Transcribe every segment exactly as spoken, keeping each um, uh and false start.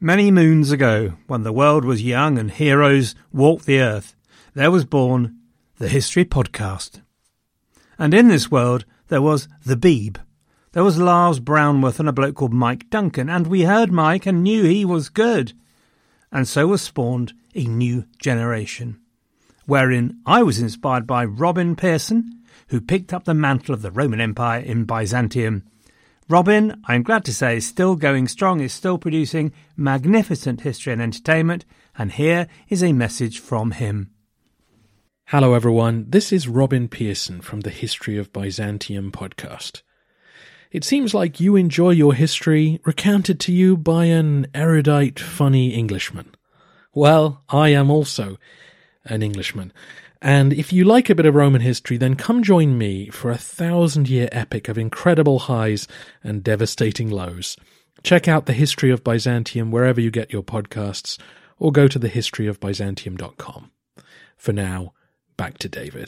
Many moons ago, when the world was young and heroes walked the earth, there was born the History Podcast. And in this world, there was the Beeb. There was Lars Brownworth and a bloke called Mike Duncan, and we heard Mike and knew he was good. And so was spawned a new generation, wherein I was inspired by Robin Pearson, who picked up the mantle of the Roman Empire in Byzantium. Robin, I'm glad to say, is still going strong, is still producing magnificent history and entertainment, and here is a message from him. Hello everyone, this is Robin Pearson from the History of Byzantium podcast. It seems like you enjoy your history recounted to you by an erudite, funny Englishman. Well, I am also an Englishman. And if you like a bit of Roman history, then come join me for a thousand-year epic of incredible highs and devastating lows. Check out The History of Byzantium wherever you get your podcasts, or go to the history of byzantium dot com. For now, back to David.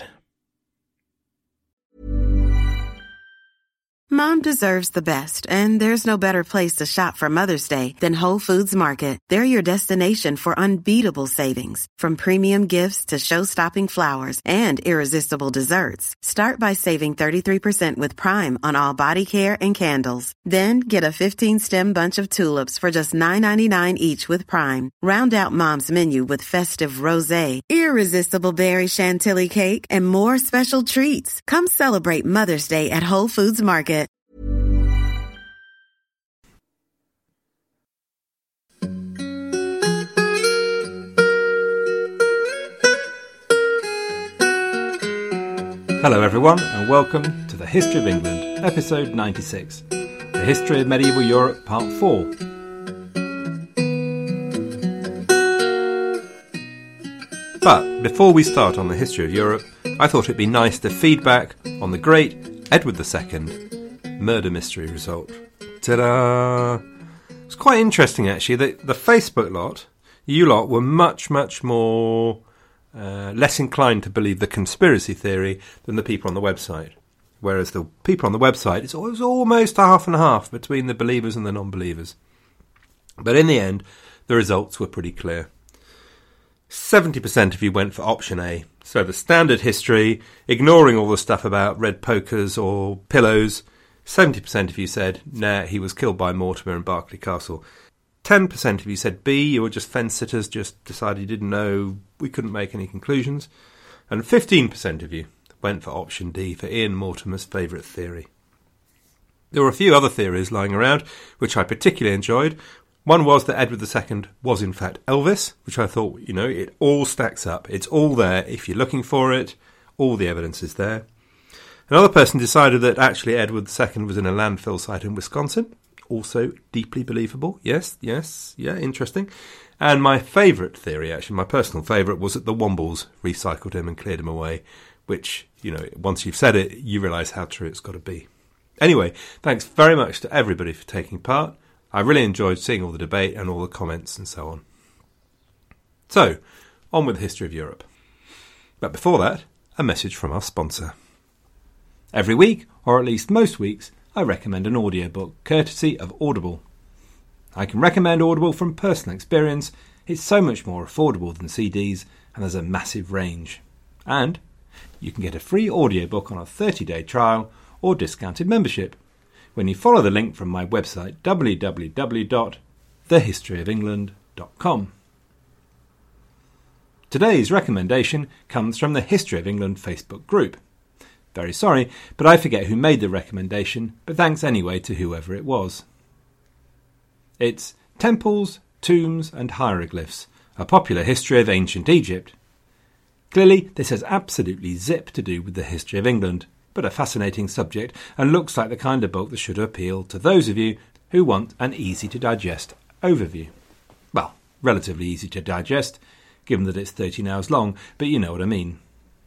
Mom deserves the best, and there's no better place to shop for Mother's Day than Whole Foods Market. They're your destination for unbeatable savings, from premium gifts to show-stopping flowers and irresistible desserts. Start by saving thirty-three percent with Prime on all body care and candles. Then get a fifteen-stem bunch of tulips for just nine ninety-nine each with Prime. Round out Mom's menu with festive rosé, irresistible berry chantilly cake, and more special treats. Come celebrate Mother's Day at Whole Foods Market. Hello everyone, and welcome to the History of England, episode ninety-six, the History of Medieval Europe, part four. But before we start on the history of Europe, I thought it'd be nice to feedback on the great Edward the Second murder mystery result. Ta-da! It's quite interesting actually that the Facebook lot, you lot, were much, much more Uh, less inclined to believe the conspiracy theory than the people on the website. Whereas the people on the website, it's always almost half and half between the believers and the non-believers. But in the end, the results were pretty clear. seventy percent of you went for option A. So the standard history, ignoring all the stuff about red pokers or pillows. seventy percent of you said, nah, he was killed by Mortimer in Berkeley Castle. ten percent of you said B, you were just fence-sitters, just decided you didn't know, we couldn't make any conclusions. And fifteen percent of you went for option D, for Ian Mortimer's favourite theory. There were a few other theories lying around, which I particularly enjoyed. One was that Edward the Second was in fact Elvis, which I thought, you know, it all stacks up. It's all there. If you're looking for it, all the evidence is there. Another person decided that actually Edward the Second was in a landfill site in Wisconsin. Also deeply believable. Yes, yes, yeah, interesting. And my favourite theory, actually, my personal favourite, was that the Wombles recycled him and cleared him away, which, you know, once you've said it, you realise how true it's got to be. Anyway, thanks very much to everybody for taking part. I really enjoyed seeing all the debate and all the comments and so on. So, on with the history of Europe. But before that, a message from our sponsor. Every week, or at least most weeks, I recommend an audiobook, courtesy of Audible. I can recommend Audible from personal experience. It's so much more affordable than C Ds, and there's a massive range. And you can get a free audiobook on a thirty-day trial or discounted membership when you follow the link from my website, w w w dot the history of england dot com. Today's recommendation comes from the History of England Facebook group. Very sorry, but I forget who made the recommendation, but thanks anyway to whoever it was. It's Temples, Tombs and Hieroglyphs, a popular history of ancient Egypt. Clearly, this has absolutely zip to do with the history of England, but a fascinating subject and looks like the kind of book that should appeal to those of you who want an easy-to-digest overview. Well, relatively easy to digest, given that it's thirteen hours long, but you know what I mean.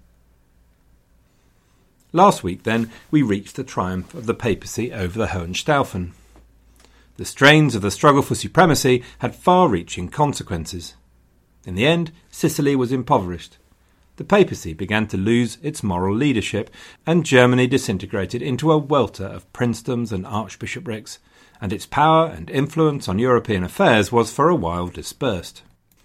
Last week, then, we reached the triumph of the papacy over the Hohenstaufen. The strains of the struggle for supremacy had far-reaching consequences. In the end, Sicily was impoverished. The papacy began to lose its moral leadership, and Germany disintegrated into a welter of princedoms and archbishoprics, and its power and influence on European affairs was for a while dispersed.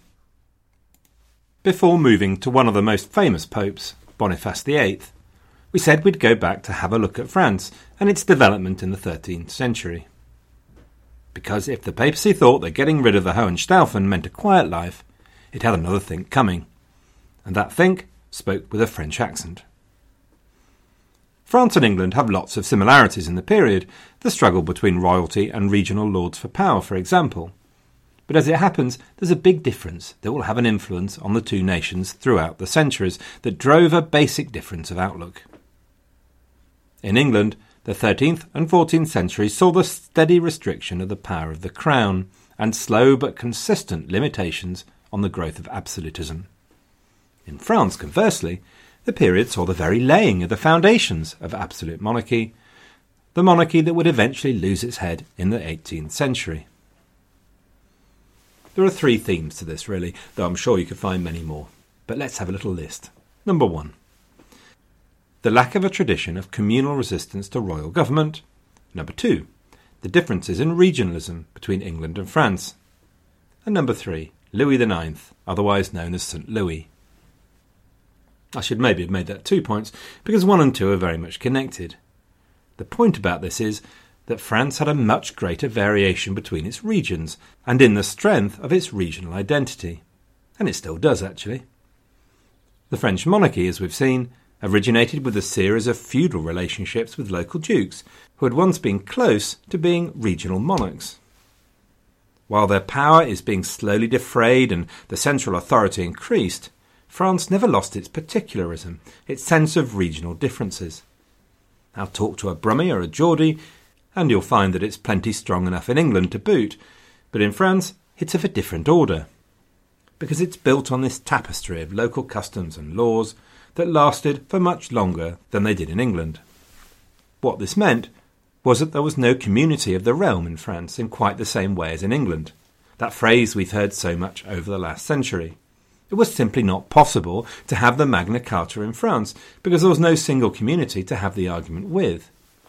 Before moving to one of the most famous popes, Boniface the eighth, we said we'd go back to have a look at France and its development in the thirteenth century. Because if the papacy thought that getting rid of the Hohenstaufen meant a quiet life, it had another think coming, and that think spoke with a French accent. France and England have lots of similarities in the period, the struggle between royalty and regional lords for power, for example. But as it happens, there's a big difference that will have an influence on the two nations throughout the centuries that drove a basic difference of outlook. In England, the thirteenth and fourteenth centuries saw the steady restriction of the power of the crown and slow but consistent limitations on the growth of absolutism. In France, conversely, the period saw the very laying of the foundations of absolute monarchy, the monarchy that would eventually lose its head in the eighteenth century. There are three themes to this, really, though I'm sure you could find many more. But let's have a little list. Number one. The lack of a tradition of communal resistance to royal government. Number two. The differences in regionalism between England and France. And number three. Louis the ninth, otherwise known as Saint Louis. I should maybe have made that two points, because one and two are very much connected. The point about this is that France had a much greater variation between its regions, and in the strength of its regional identity. And it still does, actually. The French monarchy, as we've seen, originated with a series of feudal relationships with local dukes, who had once been close to being regional monarchs. While their power is being slowly defrayed and the central authority increased, France never lost its particularism, its sense of regional differences. Now talk to a Brummie or a Geordie, and you'll find that it's plenty strong enough in England to boot, but in France it's of a different order, because it's built on this tapestry of local customs and laws that lasted for much longer than they did in England. What this meant was that there was no community of the realm in France in quite the same way as in England, that phrase we've heard so much over the last century. It was simply not possible to have the Magna Carta in France, because there was no single community to have the argument with.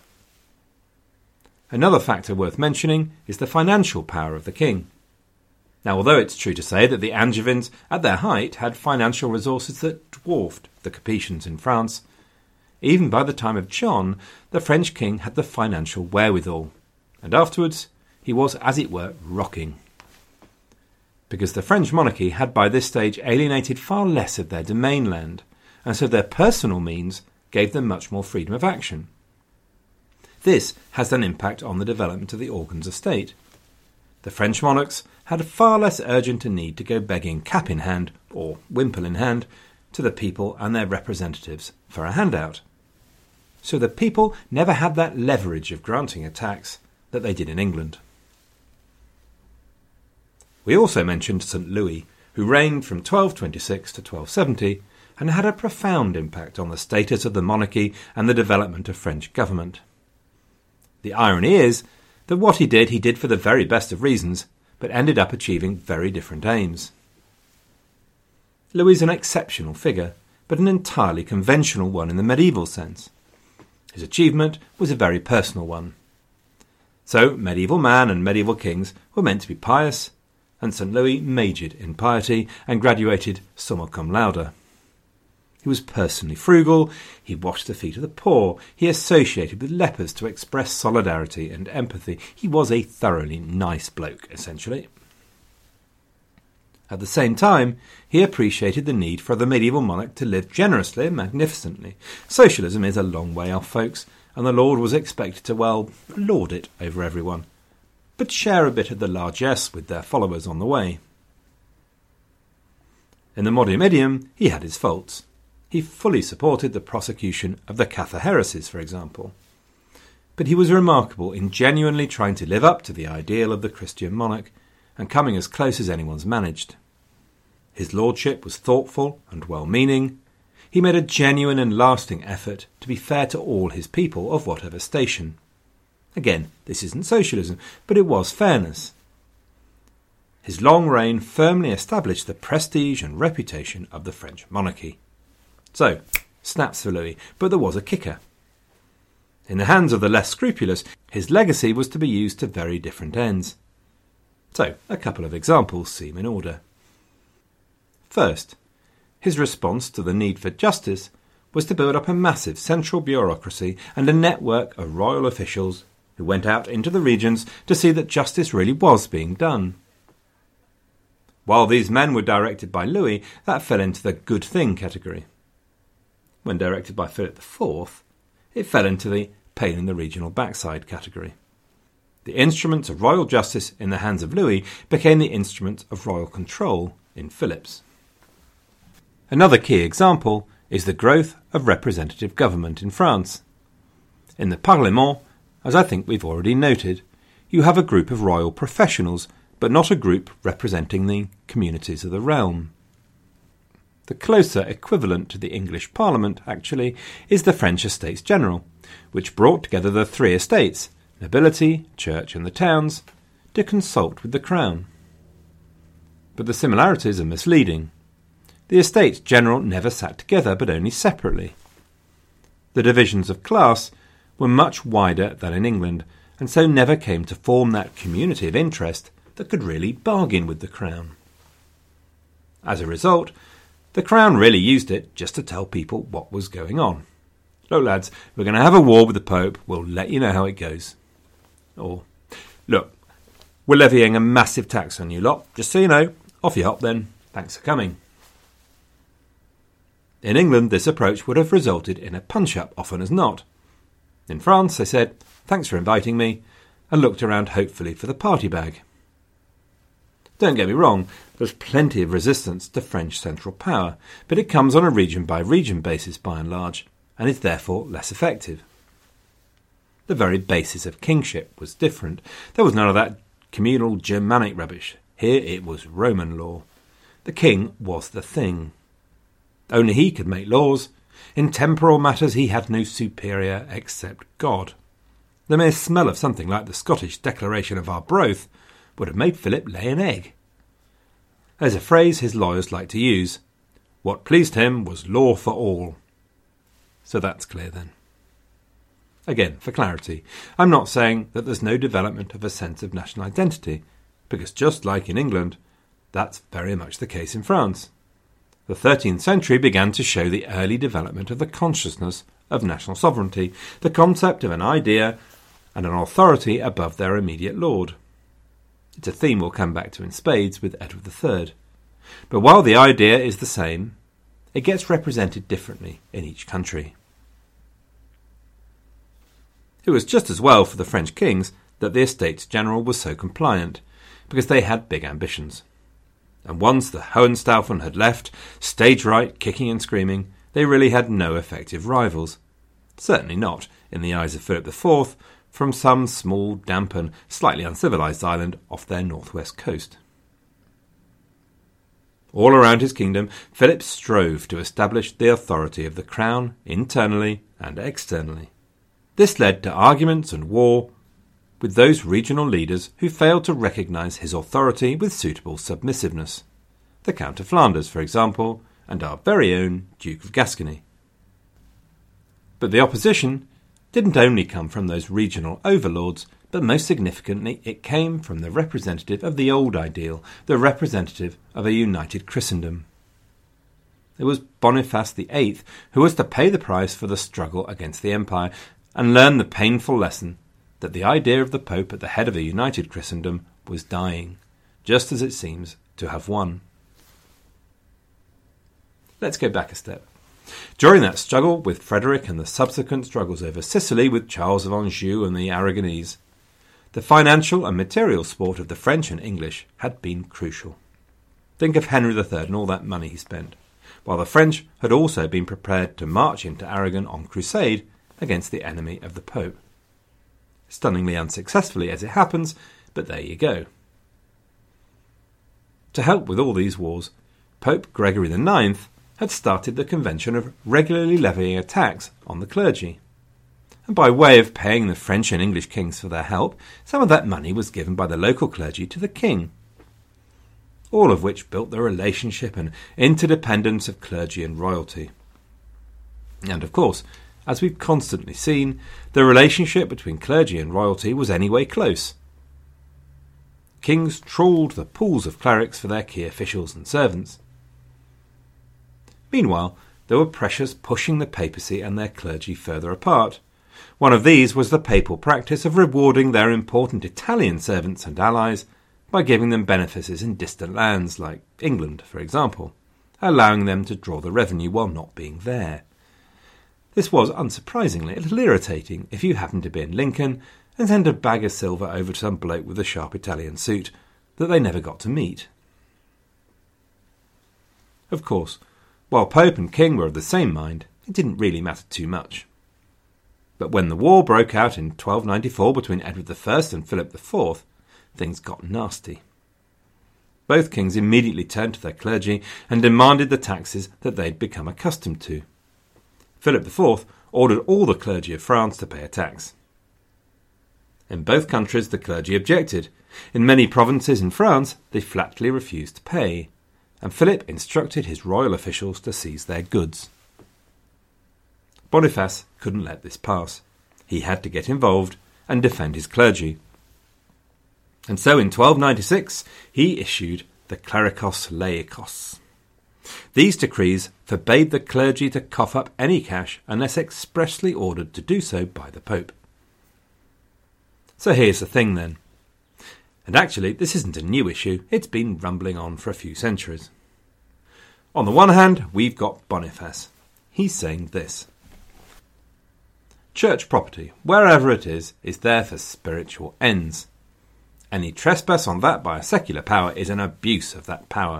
Another factor worth mentioning is the financial power of the king. Now, although it's true to say that the Angevins, at their height, had financial resources that dwarfed the Capetians in France, even by the time of John, the French king had the financial wherewithal, and afterwards he was, as it were, rocking. Because the French monarchy had by this stage alienated far less of their domain land, and so their personal means gave them much more freedom of action. This has an impact on the development of the organs of state. The French monarchs had far less urgent a need to go begging cap in hand, or wimple in hand, to the people and their representatives for a handout. So the people never had that leverage of granting a tax that they did in England. We also mentioned Saint Louis, who reigned from twelve twenty-six to twelve seventy and had a profound impact on the status of the monarchy and the development of French government. The irony is that what he did, he did for the very best of reasons, but ended up achieving very different aims. Louis is an exceptional figure, but an entirely conventional one in the medieval sense. His achievement was a very personal one. So medieval man and medieval kings were meant to be pious, and Saint Louis majored in piety and graduated summa cum laude. He was personally frugal, he washed the feet of the poor, he associated with lepers to express solidarity and empathy. He was a thoroughly nice bloke, essentially. At the same time, he appreciated the need for the medieval monarch to live generously and magnificently. Socialism is a long way off, folks, and the Lord was expected to, well, lord it over everyone, but share a bit of the largesse with their followers on the way. In the modern idiom, he had his faults. He fully supported the prosecution of the Cathar heresies, for example. But he was remarkable in genuinely trying to live up to the ideal of the Christian monarch and coming as close as anyone's managed. His lordship was thoughtful and well-meaning. He made a genuine and lasting effort to be fair to all his people of whatever station. Again, this isn't socialism, but it was fairness. His long reign firmly established the prestige and reputation of the French monarchy. So, snaps for Louis, but there was a kicker. In the hands of the less scrupulous, his legacy was to be used to very different ends. So, a couple of examples seem in order. First, his response to the need for justice was to build up a massive central bureaucracy and a network of royal officials who went out into the regions to see that justice really was being done. While these men were directed by Louis, that fell into the good thing category. When directed by Philip the Fourth, it fell into the pain in the regional backside category. The instruments of royal justice in the hands of Louis became the instruments of royal control in Philip's. Another key example is the growth of representative government in France. In the Parlement, as I think we've already noted, you have a group of royal professionals, but not a group representing the communities of the realm. The closer equivalent to the English Parliament, actually, is the French Estates General, which brought together the three estates, nobility, church and the towns, to consult with the crown. But the similarities are misleading. The Estates General never sat together, but only separately. The divisions of class were much wider than in England, and so never came to form that community of interest that could really bargain with the crown. As a result, the crown really used it just to tell people what was going on. Look, lads, we're going to have a war with the Pope. We'll let you know how it goes. Or, look, we're levying a massive tax on you lot. Just so you know, off you hop then. Thanks for coming. In England, this approach would have resulted in a punch-up often as not. In France, they said, thanks for inviting me, and looked around hopefully for the party bag. Don't get me wrong, there's plenty of resistance to French central power, but it comes on a region-by-region basis by and large, and is therefore less effective. The very basis of kingship was different. There was none of that communal Germanic rubbish. Here it was Roman law. The king was the thing. Only he could make laws. In temporal matters he had no superior except God. The mere smell of something like the Scottish Declaration of Arbroath would have made Philip lay an egg. There's a phrase his lawyers like to use. What pleased him was law for all. So that's clear then. Again, for clarity, I'm not saying that there's no development of a sense of national identity, because just like in England, that's very much the case in France. The thirteenth century began to show the early development of the consciousness of national sovereignty, the concept of an idea and an authority above their immediate lord. It's a theme we'll come back to in spades with Edward the Third. But while the idea is the same, it gets represented differently in each country. It was just as well for the French kings that the Estates General was so compliant, because they had big ambitions. And once the Hohenstaufen had left, stage right, kicking and screaming, they really had no effective rivals. Certainly not, in the eyes of Philip the Fourth, from some small, damp and slightly uncivilised island off their northwest coast. All around his kingdom, Philip strove to establish the authority of the crown internally and externally. This led to arguments and war with those regional leaders who failed to recognise his authority with suitable submissiveness. The Count of Flanders, for example, and our very own Duke of Gascony. But the opposition didn't only come from those regional overlords, but most significantly it came from the representative of the old ideal, the representative of a united Christendom. It was Boniface the Eighth who was to pay the price for the struggle against the empire and learn the painful lesson that the idea of the Pope at the head of a united Christendom was dying, just as it seems to have won. Let's go back a step. During that struggle with Frederick and the subsequent struggles over Sicily with Charles of Anjou and the Aragonese, the financial and material support of the French and English had been crucial. Think of Henry the Third and all that money he spent, while the French had also been prepared to march into Aragon on crusade against the enemy of the Pope. Stunningly unsuccessfully as it happens, but there you go. To help with all these wars, Pope Gregory the Ninth had started the convention of regularly levying a tax on the clergy. And by way of paying the French and English kings for their help, some of that money was given by the local clergy to the king. All of which built the relationship and interdependence of clergy and royalty. And of course, as we've constantly seen, the relationship between clergy and royalty was anyway close. Kings trawled the pools of clerics for their key officials and servants. Meanwhile, there were pressures pushing the papacy and their clergy further apart. One of these was the papal practice of rewarding their important Italian servants and allies by giving them benefices in distant lands, like England, for example, allowing them to draw the revenue while not being there. This was, unsurprisingly, a little irritating if you happened to be in Lincoln and send a bag of silver over to some bloke with a sharp Italian suit that they never got to meet. Of course, while Pope and King were of the same mind, it didn't really matter too much. But when the war broke out in twelve ninety-four between Edward the First and Philip the Fourth, things got nasty. Both kings immediately turned to their clergy and demanded the taxes that they'd become accustomed to. Philip the Fourth ordered all the clergy of France to pay a tax. In both countries the clergy objected. In many provinces in France they flatly refused to pay, and Philip instructed his royal officials to seize their goods. Boniface couldn't let this pass. He had to get involved and defend his clergy. And so in twelve ninety-six he issued the Clericos Laicos. These decrees forbade the clergy to cough up any cash unless expressly ordered to do so by the Pope. So here's the thing then. And actually, this isn't a new issue. It's been rumbling on for a few centuries. On the one hand, we've got Boniface. He's saying this: church property, wherever it is, is there for spiritual ends. Any trespass on that by a secular power is an abuse of that power.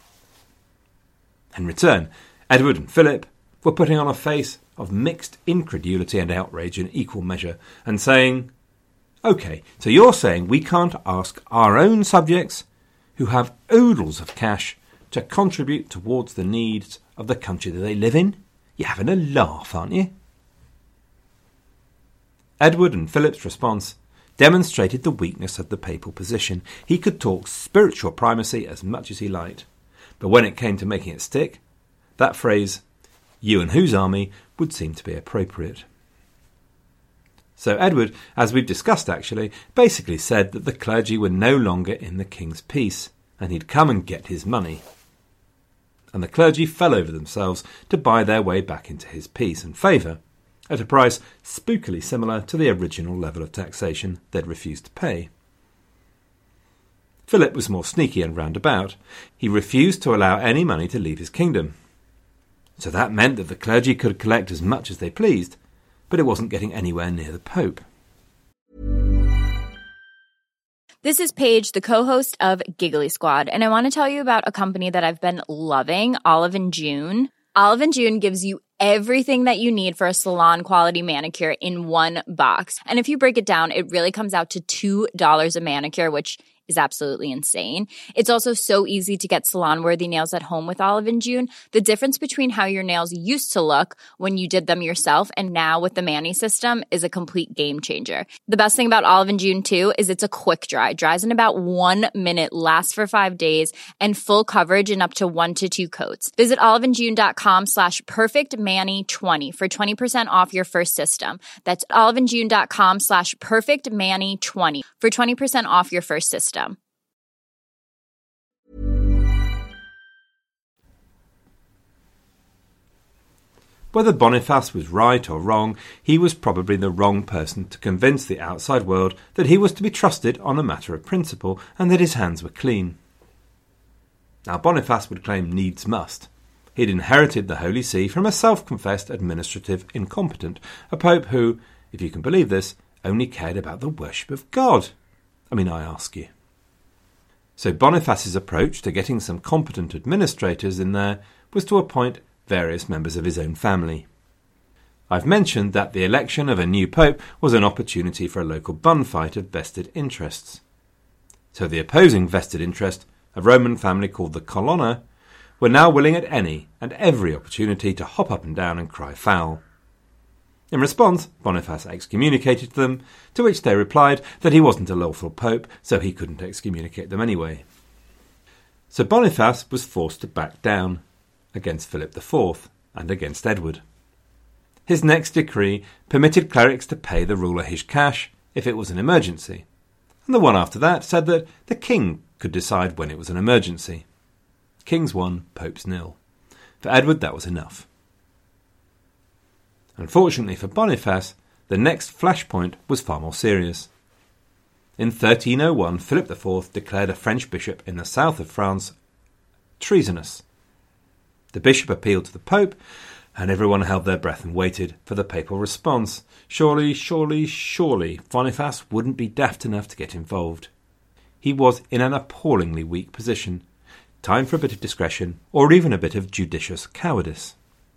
In return, Edward and Philip were putting on a face of mixed incredulity and outrage in equal measure, and saying, OK, so you're saying we can't ask our own subjects, who have oodles of cash, to contribute towards the needs of the country that they live in? You're having a laugh, aren't you? Edward and Philip's response demonstrated the weakness of the papal position. He could talk spiritual primacy as much as he liked, but when it came to making it stick, that phrase, "you and whose army," would seem to be appropriate. So Edward, as we've discussed actually, basically said that the clergy were no longer in the king's peace, and he'd come and get his money. And the clergy fell over themselves to buy their way back into his peace and favour, at a price spookily similar to the original level of taxation they'd refused to pay. Philip was more sneaky and roundabout. He refused to allow any money to leave his kingdom. So that meant that the clergy could collect as much as they pleased, but it wasn't getting anywhere near the Pope. This is Paige, the co-host of Giggly Squad, and I want to tell you about a company that I've been loving, Olive and June. Olive and June gives you everything that you need for a salon-quality manicure in one box. And if you break it down, it really comes out to two dollars a manicure, which is absolutely insane. It's also so easy to get salon-worthy nails at home with Olive and June. The difference between how your nails used to look when you did them yourself and now with the Mani system is a complete game changer. The best thing about Olive and June, too, is it's a quick dry. Dries in about one minute, lasts for five days, and full coverage in up to one to two coats. Visit oliveandjune.com slash perfectmani20 for twenty percent off your first system. That's oliveandjune.com slash perfectmani20 for twenty percent off your first system. Whether Boniface was right or wrong, he was probably the wrong person to convince the outside world that he was to be trusted on a matter of principle and that his hands were clean. Now Boniface would claim needs must. He'd inherited the Holy See from a self-confessed administrative incompetent, a pope who, if you can believe this, only cared about the worship of God. I mean, I ask you. So Boniface's approach to getting some competent administrators in there was to appoint various members of his own family. I've mentioned that the election of a new pope was an opportunity for a local bun fight of vested interests. So the opposing vested interest, a Roman family called the Colonna, were now willing at any and every opportunity to hop up and down and cry foul. In response, Boniface excommunicated them, to which they replied that he wasn't a lawful pope, so he couldn't excommunicate them anyway. So Boniface was forced to back down, against Philip the Fourth and against Edward. His next decree permitted clerics to pay the ruler his cash if it was an emergency, and the one after that said that the king could decide when it was an emergency. Kings one, popes nil. For Edward, that was enough. Unfortunately for Boniface, the next flashpoint was far more serious. In thirteen oh one, Philip the Fourth declared a French bishop in the south of France treasonous. The bishop appealed to the Pope, and everyone held their breath and waited for the papal response. Surely, surely, surely Boniface wouldn't be daft enough to get involved. He was in an appallingly weak position. Time for a bit of discretion, or even a bit of judicious cowardice.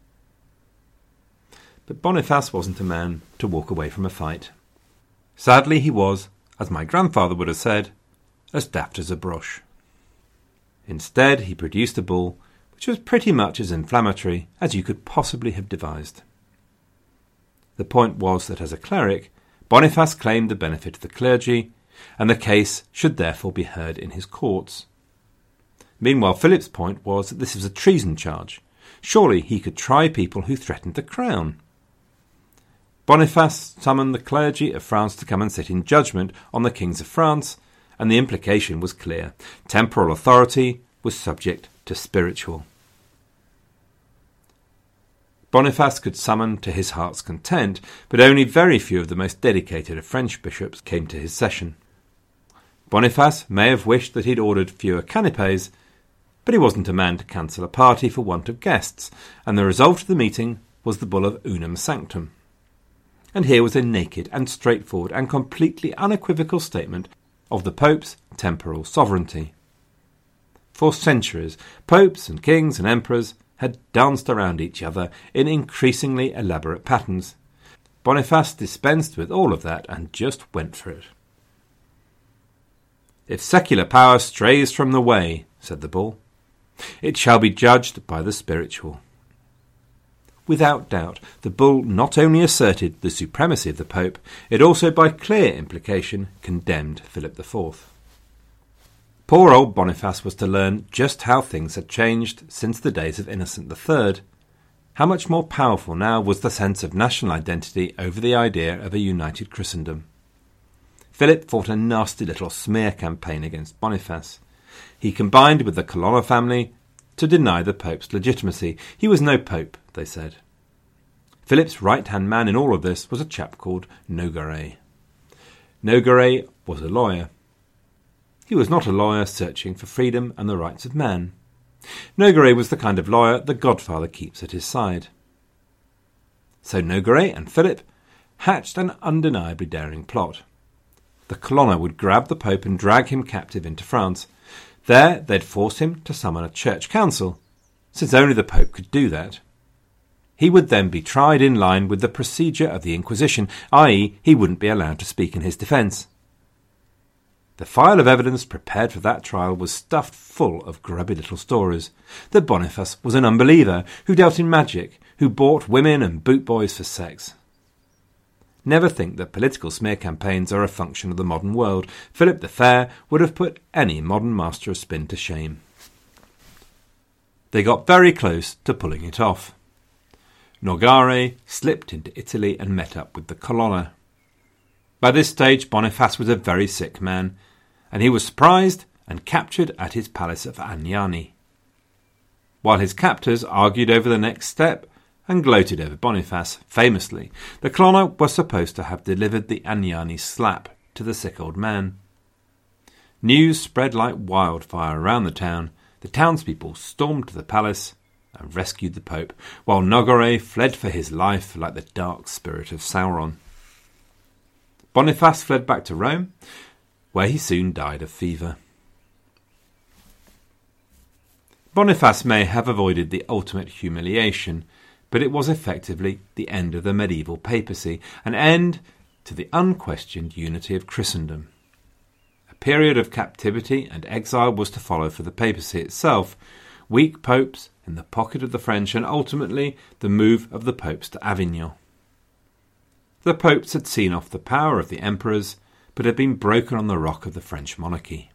But Boniface wasn't a man to walk away from a fight. Sadly, he was, as my grandfather would have said, as daft as a brush. Instead, he produced a bull which was pretty much as inflammatory as you could possibly have devised. The point was that as a cleric, Boniface claimed the benefit of the clergy, and the case should therefore be heard in his courts. Meanwhile, Philip's point was that this was a treason charge. Surely he could try people who threatened the crown. Boniface summoned the clergy of France to come and sit in judgment on the kings of France, and the implication was clear. Temporal authority was subject to spiritual. Boniface could summon to his heart's content, but only very few of the most dedicated of French bishops came to his session. Boniface may have wished that he'd ordered fewer canapes, but he wasn't a man to cancel a party for want of guests, and the result of the meeting was the bull of Unum Sanctum. And here was a naked and straightforward and completely unequivocal statement of the Pope's temporal sovereignty. For centuries, popes and kings and emperors had danced around each other in increasingly elaborate patterns. Boniface dispensed with all of that and just went for it. "If secular power strays from the way," said the bull, "it shall be judged by the spiritual." Without doubt, the bull not only asserted the supremacy of the Pope, it also by clear implication condemned Philip the Fourth. Poor old Boniface was to learn just how things had changed since the days of Innocent the Third. How much more powerful now was the sense of national identity over the idea of a united Christendom. Philip fought a nasty little smear campaign against Boniface. He combined with the Colonna family to deny the Pope's legitimacy. He was no Pope, they said. Philip's right-hand man in all of this was a chap called Nogaret. Nogaret was a lawyer. He was not a lawyer searching for freedom and the rights of man. Nogaret was the kind of lawyer the Godfather keeps at his side. So Nogaret and Philip hatched an undeniably daring plot. The Colonna would grab the Pope and drag him captive into France. There they'd force him to summon a church council, since only the Pope could do that. He would then be tried in line with the procedure of the Inquisition, that is, he wouldn't be allowed to speak in his defence. The file of evidence prepared for that trial was stuffed full of grubby little stories. That Boniface was an unbeliever, who dealt in magic, who bought women and boot boys for sex. Never think that political smear campaigns are a function of the modern world. Philip the Fair would have put any modern master of spin to shame. They got very close to pulling it off. Nogaret slipped into Italy and met up with the Colonna. By this stage Boniface was a very sick man, and he was surprised and captured at his palace of Agnani. While his captors argued over the next step and gloated over Boniface, famously, the Colonna was supposed to have delivered the Agnani slap to the sick old man. News spread like wildfire around the town. The townspeople stormed to the palace and rescued the Pope, while Nogaret fled for his life like the dark spirit of Sauron. Boniface fled back to Rome, where he soon died of fever. Boniface may have avoided the ultimate humiliation, but it was effectively the end of the medieval papacy, an end to the unquestioned unity of Christendom. A period of captivity and exile was to follow for the papacy itself, weak popes in the pocket of the French, and ultimately the move of the popes to Avignon. The popes had seen off the power of the emperors, but had been broken on the rock of the French monarchy.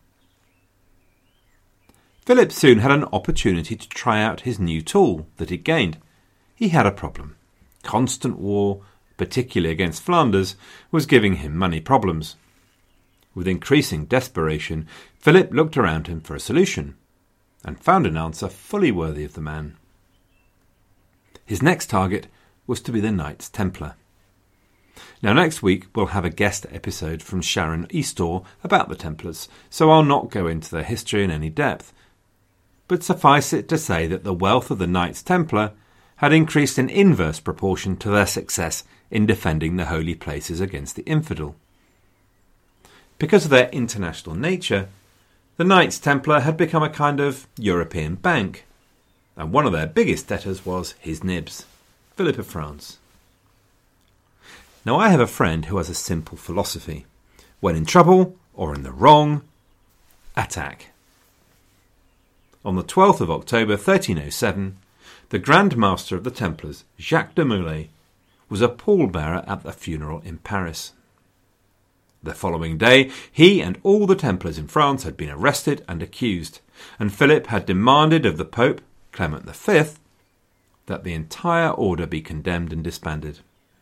Philip soon had an opportunity to try out his new tool that he'd gained. He had a problem. Constant war, particularly against Flanders, was giving him money problems. With increasing desperation, Philip looked around him for a solution, and found an answer fully worthy of the man. His next target was to be the Knights Templar. Now next week we'll have a guest episode from Sharon Eastaugh about the Templars, so I'll not go into their history in any depth. But suffice it to say that the wealth of the Knights Templar had increased in inverse proportion to their success in defending the holy places against the infidel. Because of their international nature, the Knights Templar had become a kind of European bank, and one of their biggest debtors was his nibs, Philip of France. Now I have a friend who has a simple philosophy. When in trouble, or in the wrong, attack. On the twelfth of October thirteen oh seven, the Grand Master of the Templars, Jacques de Molay, was a pallbearer at the funeral in Paris. The following day, he and all the Templars in France had been arrested and accused, and Philip had demanded of the Pope, Clement the Fifth, that the entire order be condemned and disbanded.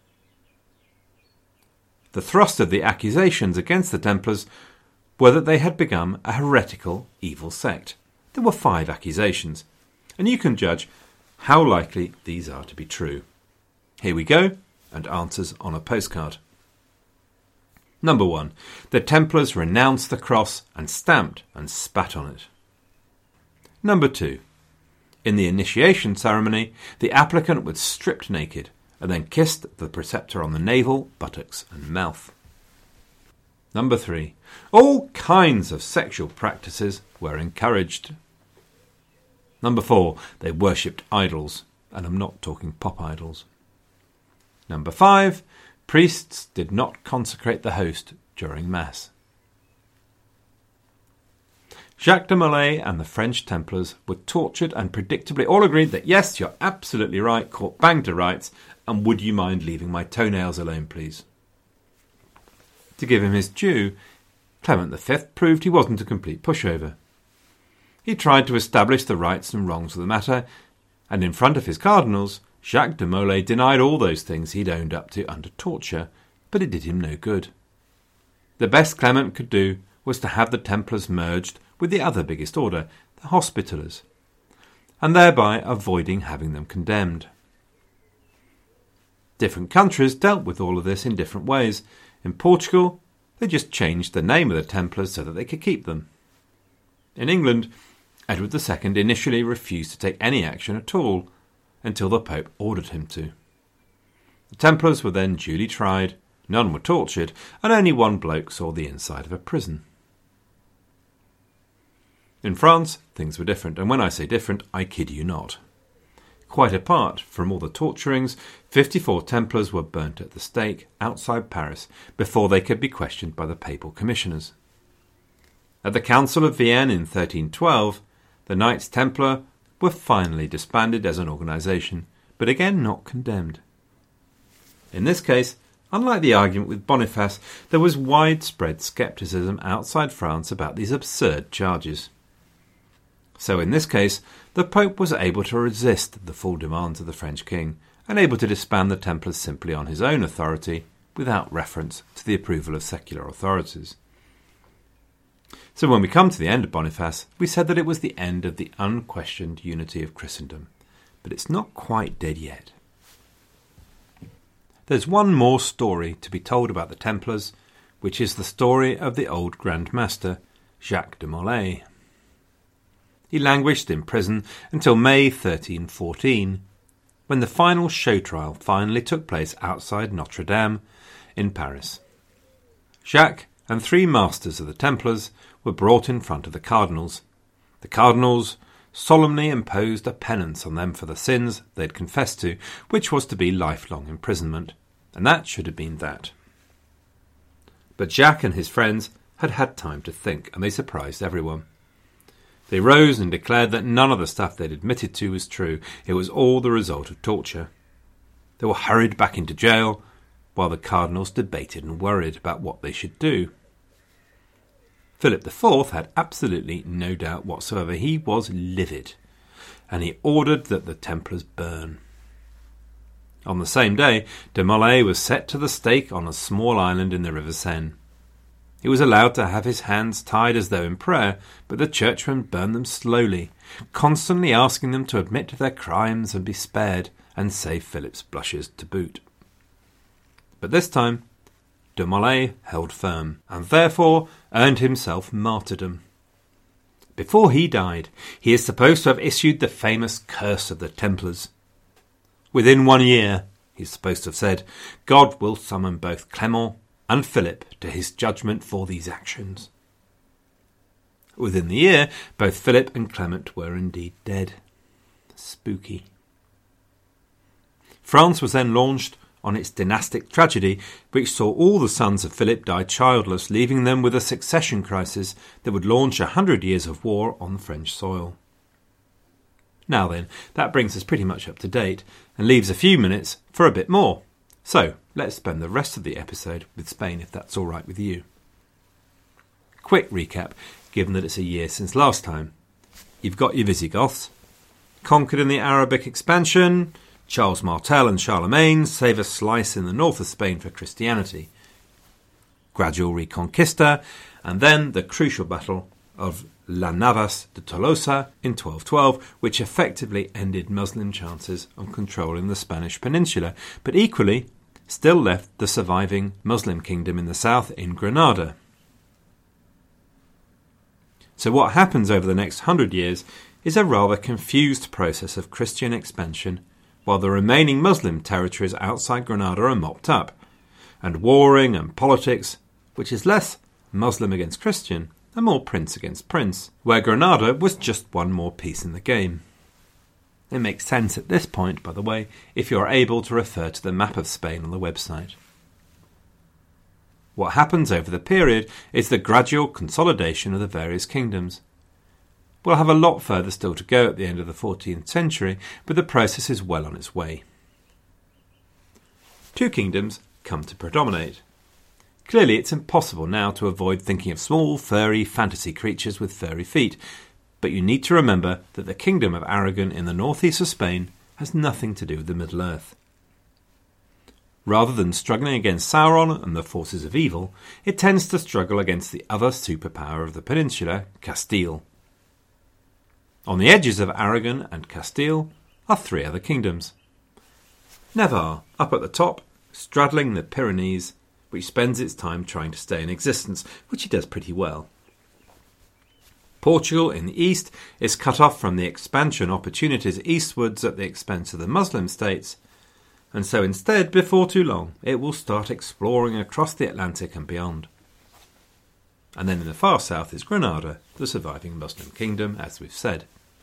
The thrust of the accusations against the Templars were that they had become a heretical, evil sect. There were five accusations, and you can judge how likely these are to be true. Here we go, and answers on a postcard. Number one, the Templars renounced the cross and stamped and spat on it. Number two, in the initiation ceremony, the applicant was stripped naked and then kissed the preceptor on the navel, buttocks and mouth. Number three, all kinds of sexual practices were encouraged. Number four, they worshipped idols, and I'm not talking pop idols. Number five, priests did not consecrate the host during Mass. Jacques de Molay and the French Templars were tortured and predictably all agreed that yes, you're absolutely right, caught bang to rights, and would you mind leaving my toenails alone, please? To give him his due, Clement the Fifth proved he wasn't a complete pushover. He tried to establish the rights and wrongs of the matter, and in front of his cardinals, Jacques de Molay denied all those things he'd owned up to under torture, but it did him no good. The best Clement could do was to have the Templars merged with the other biggest order, the Hospitallers, and thereby avoiding having them condemned. Different countries dealt with all of this in different ways. In Portugal, they just changed the name of the Templars so that they could keep them. In England, Edward the Second initially refused to take any action at all, until the Pope ordered him to. The Templars were then duly tried, none were tortured, and only one bloke saw the inside of a prison. In France, things were different, and when I say different, I kid you not. Quite apart from all the torturings, fifty-four Templars were burnt at the stake outside Paris before they could be questioned by the papal commissioners. At the Council of Vienne in thirteen twelve, the Knights Templar were finally disbanded as an organisation, but again not condemned. In this case, unlike the argument with Boniface, there was widespread scepticism outside France about these absurd charges. So in this case, the Pope was able to resist the full demands of the French king, and able to disband the Templars simply on his own authority, without reference to the approval of secular authorities. So when we come to the end of Boniface, we said that it was the end of the unquestioned unity of Christendom, but it's not quite dead yet. There's one more story to be told about the Templars, which is the story of the old Grand Master, Jacques de Molay. He languished in prison until May thirteen fourteen, when the final show trial finally took place outside Notre Dame in Paris. Jacques and three masters of the Templars were brought in front of the cardinals. The cardinals solemnly imposed a penance on them for the sins they'd confessed to, which was to be lifelong imprisonment, and that should have been that. But Jacques and his friends had had time to think, and they surprised everyone. They rose and declared that none of the stuff they'd admitted to was true. It was all the result of torture. They were hurried back into jail, while the cardinals debated and worried about what they should do. Philip the Fourth had absolutely no doubt whatsoever. He was livid, and he ordered that the Templars burn. On the same day, de Molay was set to the stake on a small island in the River Seine. He was allowed to have his hands tied as though in prayer, but the churchmen burned them slowly, constantly asking them to admit their crimes and be spared, and save Philip's blushes to boot. But this time, de Molay held firm, and therefore earned himself martyrdom. Before he died, he is supposed to have issued the famous Curse of the Templars. Within one year, he is supposed to have said, God will summon both Clement and Philip to his judgment for these actions. Within the year, both Philip and Clement were indeed dead. Spooky. France was then launched on its dynastic tragedy, which saw all the sons of Philip die childless, leaving them with a succession crisis that would launch a hundred years of war on French soil. Now then, that brings us pretty much up to date, and leaves a few minutes for a bit more. So, let's spend the rest of the episode with Spain, if that's all right with you. Quick recap, given that it's a year since last time. You've got your Visigoths, conquered in the Arabic expansion. Charles Martel and Charlemagne save a slice in the north of Spain for Christianity. Gradual Reconquista, and then the crucial battle of La Navas de Tolosa in twelve twelve, which effectively ended Muslim chances of controlling the Spanish peninsula, but equally still left the surviving Muslim kingdom in the south in Granada. So what happens over the next hundred years is a rather confused process of Christian expansion, while the remaining Muslim territories outside Granada are mopped up, and warring and politics, which is less Muslim against Christian and more prince against prince, where Granada was just one more piece in the game. It makes sense at this point, by the way, if you're able to refer to the map of Spain on the website. What happens over the period is the gradual consolidation of the various kingdoms. We'll have a lot further still to go at the end of the fourteenth century, but the process is well on its way. Two kingdoms come to predominate. Clearly, it's impossible now to avoid thinking of small, furry fantasy creatures with furry feet, but you need to remember that the kingdom of Aragon in the northeast of Spain has nothing to do with the Middle Earth. Rather than struggling against Sauron and the forces of evil, it tends to struggle against the other superpower of the peninsula, Castile. On the edges of Aragon and Castile are three other kingdoms. Navarre, up at the top, straddling the Pyrenees, which spends its time trying to stay in existence, which it does pretty well. Portugal in the east is cut off from the expansion opportunities eastwards at the expense of the Muslim states, and so instead, before too long, it will start exploring across the Atlantic and beyond. And then in the far south is Granada, the surviving Muslim kingdom, as we've said.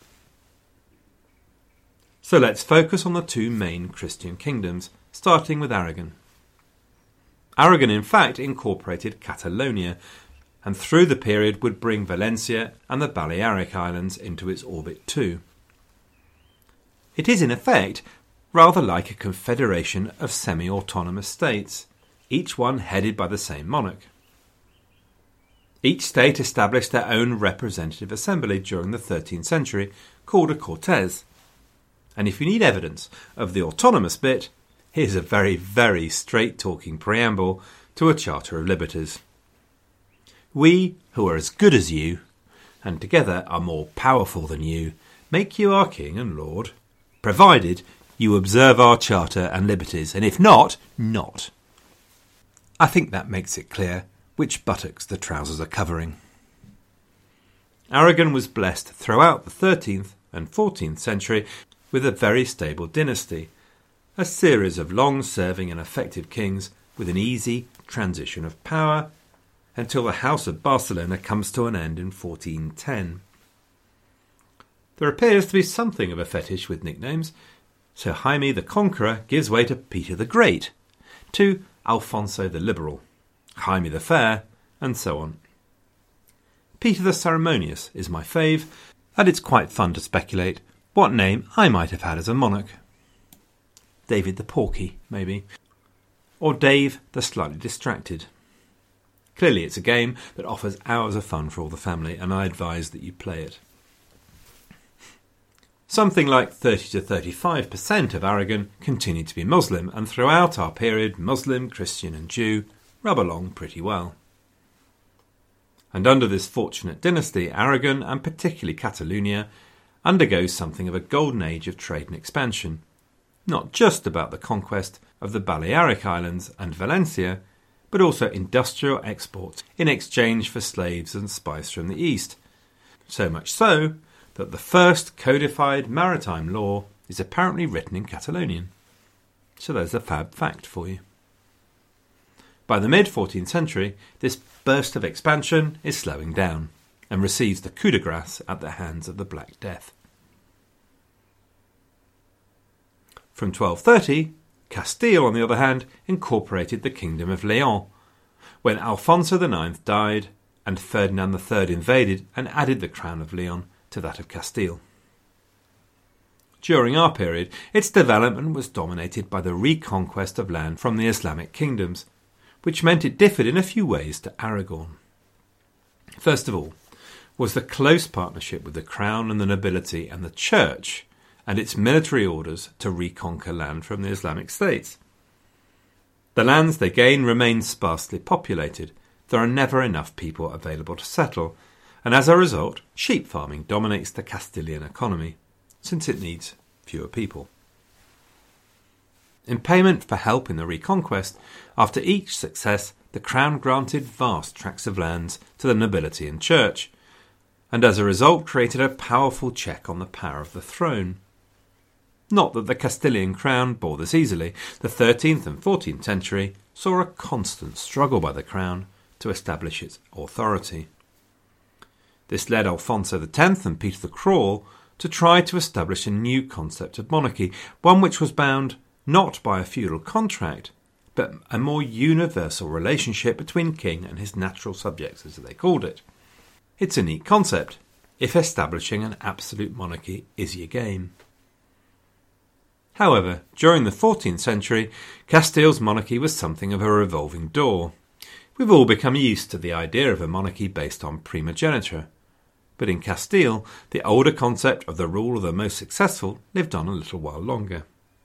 So let's focus on the two main Christian kingdoms, starting with Aragon. Aragon, in fact, incorporated Catalonia, and through the period would bring Valencia and the Balearic Islands into its orbit too. It is, in effect, rather like a confederation of semi-autonomous states, each one headed by the same monarch. Each state established their own representative assembly during the thirteenth century, called a Cortes. And if you need evidence of the autonomous bit, here's a very, very straight-talking preamble to a Charter of Liberties. We, who are as good as you, and together are more powerful than you, make you our king and lord, provided you observe our charter and liberties, and if not, not. I think that makes it clear which buttocks the trousers are covering. Aragon was blessed throughout the thirteenth and fourteenth century with a very stable dynasty, a series of long-serving and effective kings with an easy transition of power until the House of Barcelona comes to an end in fourteen ten. There appears to be something of a fetish with nicknames, so Jaime the Conqueror gives way to Peter the Great, to Alfonso the Liberal, Jaime the Fair, and so on. Peter the Ceremonious is my fave, and it's quite fun to speculate what name I might have had as a monarch. David the Porky, maybe. Or Dave the Slightly Distracted. Clearly it's a game that offers hours of fun for all the family, and I advise that you play it. Something like thirty to thirty-five percent of Aragon continued to be Muslim, and throughout our period, Muslim, Christian and Jew rub along pretty well. And under this fortunate dynasty, Aragon, and particularly Catalonia, undergoes something of a golden age of trade and expansion, not just about the conquest of the Balearic Islands and Valencia, but also industrial exports in exchange for slaves and spice from the east, so much so that the first codified maritime law is apparently written in Catalonian. So there's a fab fact for you. By the mid-fourteenth century, this burst of expansion is slowing down and receives the coup de grace at the hands of the Black Death. From twelve thirty, Castile, on the other hand, incorporated the Kingdom of Leon, when Alfonso the Ninth died and Ferdinand the Third invaded and added the crown of Leon to that of Castile. During our period, its development was dominated by the reconquest of land from the Islamic kingdoms, which meant it differed in a few ways to Aragon. First of all, was the close partnership with the crown and the nobility and the church and its military orders to reconquer land from the Islamic states. The lands they gain remain sparsely populated. There are never enough people available to settle, and as a result, sheep farming dominates the Castilian economy, since it needs fewer people. In payment for help in the reconquest, after each success, the crown granted vast tracts of lands to the nobility and church, and as a result created a powerful check on the power of the throne. Not that the Castilian crown bore this easily. The thirteenth and fourteenth century saw a constant struggle by the crown to establish its authority. This led Alfonso the Tenth and Peter the Cruel to try to establish a new concept of monarchy, one which was bound not by a feudal contract, but a more universal relationship between king and his natural subjects, as they called it. It's a neat concept, if establishing an absolute monarchy is your game. However, during the fourteenth century, Castile's monarchy was something of a revolving door. We've all become used to the idea of a monarchy based on primogeniture, but in Castile, the older concept of the rule of the most successful lived on a little while longer.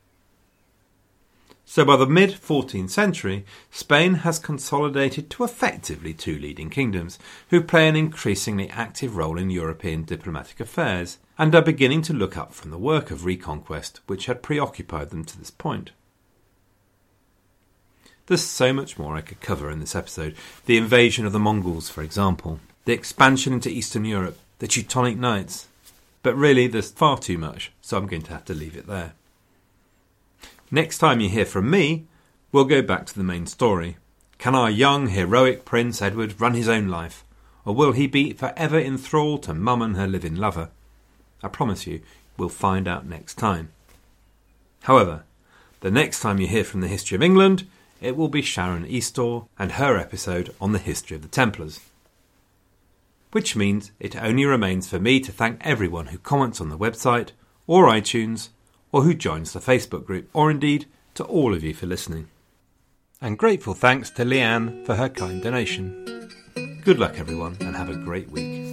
So by the mid-fourteenth century, Spain has consolidated to effectively two leading kingdoms, who play an increasingly active role in European diplomatic affairs, and are beginning to look up from the work of reconquest which had preoccupied them to this point. There's so much more I could cover in this episode. The invasion of the Mongols, for example, the expansion into Eastern Europe, the Teutonic Knights. But really, there's far too much, so I'm going to have to leave it there. Next time you hear from me, we'll go back to the main story. Can our young, heroic Prince Edward run his own life, or will he be forever enthralled to Mum and her living lover? I promise you, we'll find out next time. However, the next time you hear from the history of England, it will be Sharon Eastaugh and her episode on the history of the Templars. Which means it only remains for me to thank everyone who comments on the website or iTunes, or who joins the Facebook group, or indeed to all of you for listening. And grateful thanks to Leanne for her kind donation. Good luck everyone, and have a great week.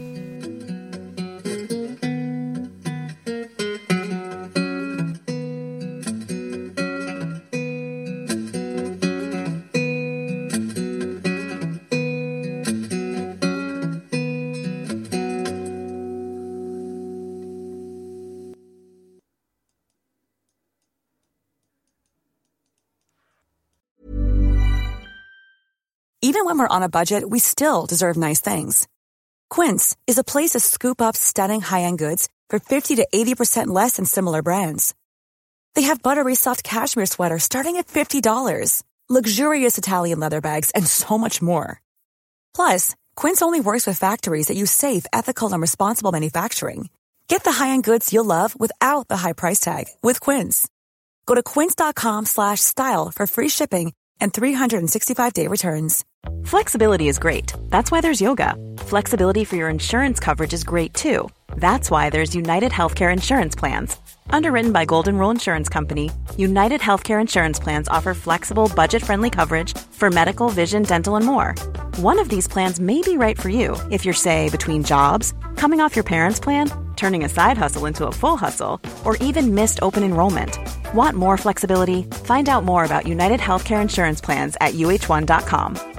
Even when we're on a budget, we still deserve nice things. Quince is a place to scoop up stunning high-end goods for fifty to eighty percent less than similar brands. They have buttery soft cashmere sweaters starting at fifty dollars, luxurious Italian leather bags, and so much more. Plus, Quince only works with factories that use safe, ethical, and responsible manufacturing. Get the high-end goods you'll love without the high price tag with Quince. Go to quince.com slash style for free shipping and three sixty-five day returns. Flexibility is great. That's why there's yoga. Flexibility for your insurance coverage is great too. That's why there's United Healthcare Insurance Plans. Underwritten by Golden Rule Insurance Company, United Healthcare Insurance Plans offer flexible, budget-friendly coverage for medical, vision, dental, and more. One of these plans may be right for you if you're, say, between jobs, coming off your parents' plan, turning a side hustle into a full hustle, or even missed open enrollment. Want more flexibility? Find out more about United Healthcare Insurance Plans at U H one dot com.